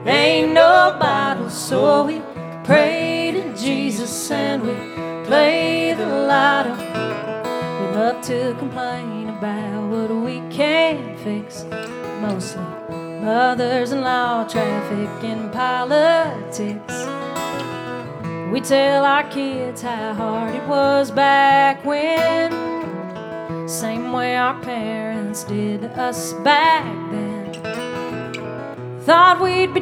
Ain't no Bible, so we pray to Jesus and we play the lotto. We love to complain about what we can't fix, mostly mothers-in-law, traffic, and politics. We tell our kids how hard it was back when, same way our parents did to us back then. Thought we'd be